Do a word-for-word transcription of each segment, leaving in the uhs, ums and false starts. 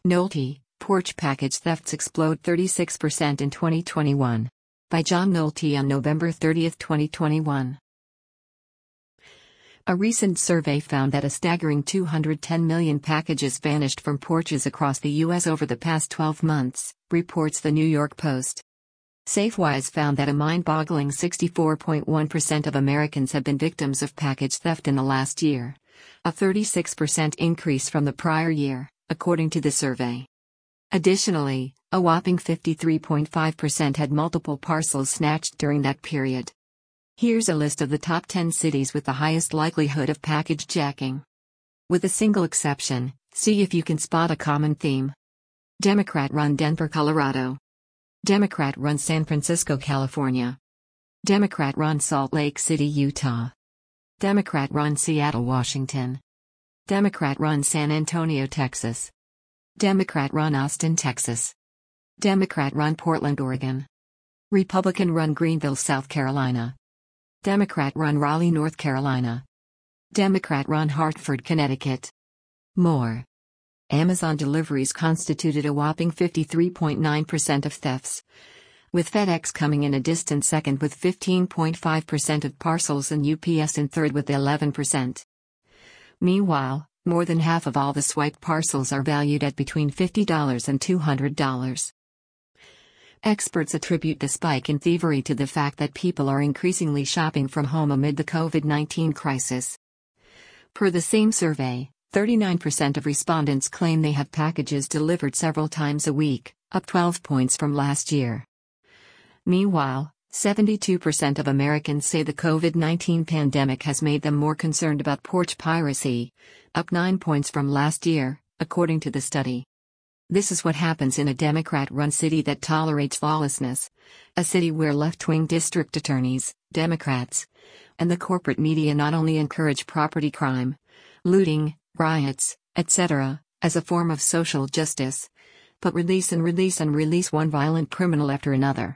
Nolte, porch package thefts explode thirty-six percent in twenty twenty-one. By John Nolte on November thirtieth, twenty twenty-one. A recent survey found that a staggering two hundred ten million packages vanished from porches across the U S over the past twelve months, reports the New York Post. SafeWise found that a mind-boggling sixty-four point one percent of Americans have been victims of package theft in the last year, a thirty-six percent increase from the prior year, according to the survey. Additionally, a whopping fifty-three point five percent had multiple parcels snatched during that period. Here's a list of the top ten cities with the highest likelihood of package jacking. With a single exception, see if you can spot a common theme. Democrat-run Denver, Colorado. Democrat-run San Francisco, California. Democrat-run Salt Lake City, Utah. Democrat-run Seattle, Washington. Democrat-run San Antonio, Texas. Democrat-run Austin, Texas. Democrat-run Portland, Oregon. Republican-run Greenville, South Carolina. Democrat-run Raleigh, North Carolina. Democrat-run Hartford, Connecticut. More. Amazon deliveries constituted a whopping fifty-three point nine percent of thefts, with FedEx coming in a distant second with fifteen point five percent of parcels and U P S in third with eleven percent. Meanwhile, more than half of all the swiped parcels are valued at between fifty dollars and two hundred dollars. Experts attribute the spike in thievery to the fact that people are increasingly shopping from home amid the COVID nineteen crisis. Per the same survey, thirty-nine percent of respondents claim they have packages delivered several times a week, up twelve points from last year. Meanwhile, seventy-two percent of Americans say the COVID nineteen pandemic has made them more concerned about porch piracy, up nine points from last year, according to the study. This is what happens in a Democrat-run city that tolerates lawlessness, a city where left-wing district attorneys, Democrats, and the corporate media not only encourage property crime, looting, riots, et cetera, as a form of social justice, but release and release and release one violent criminal after another.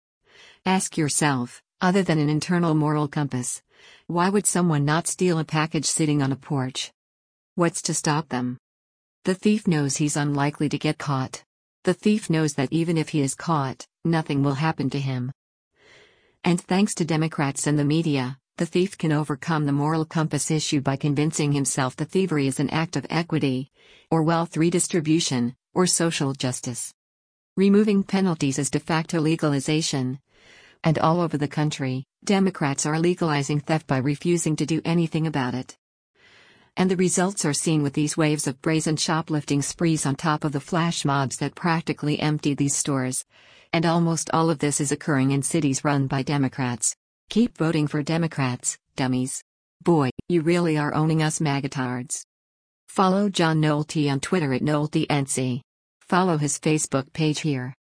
Ask yourself, other than an internal moral compass, why would someone not steal a package sitting on a porch? What's to stop them? The thief knows he's unlikely to get caught. The thief knows that even if he is caught, nothing will happen to him. And thanks to Democrats and the media, the thief can overcome the moral compass issue by convincing himself the thievery is an act of equity, or wealth redistribution, or social justice. Removing penalties is de facto legalization. And all over the country, Democrats are legalizing theft by refusing to do anything about it. And the results are seen with these waves of brazen shoplifting sprees on top of the flash mobs that practically empty these stores. And almost all of this is occurring in cities run by Democrats. Keep voting for Democrats, dummies. Boy, you really are owning us magatards. Follow John Nolte on Twitter at NolteNC. Follow his Facebook page here.